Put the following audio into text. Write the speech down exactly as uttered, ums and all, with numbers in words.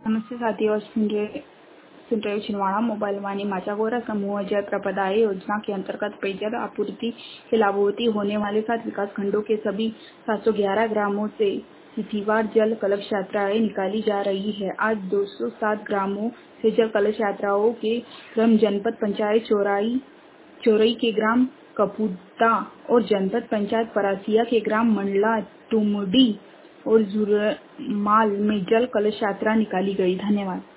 नमस्ते साथियों, सुन रहे सुन रहे हो छिंदवाड़ा मोबाइल वाणी माचागोरा समूह जय प्रपदाय योजना के अंतर्गत पेयजल आपूर्ति के लाभार्थी होने वाले सात विकास खंडों के सभी सात सौ ग्यारह ग्रामों से तिथिवार जल कलश यात्राएं निकाली जा रही है। आज दो सौ सात ग्रामों से जल कलश यात्राओं के क्रम जनपद पंचायत चौराई चौरई के ग्राम कपूता और जनपद पंचायत परासिया के ग्राम मंडला टुमडी और जुरमाल में जल कलश यात्रा निकाली गई। धन्यवाद।